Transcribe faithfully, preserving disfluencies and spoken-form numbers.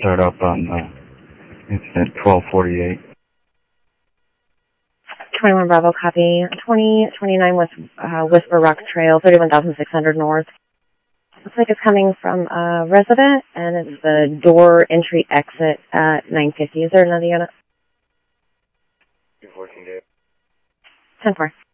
start up on uh, incident twelve forty-eight. twenty-one Bravo, copy. twenty twenty-nine West uh, Whisper Rock Trail, thirty-one thousand six hundred North. Looks like it's coming from a resident, and it's the door entry exit at nine fifty. Is there another unit? Good fourteen, Dave. ten four.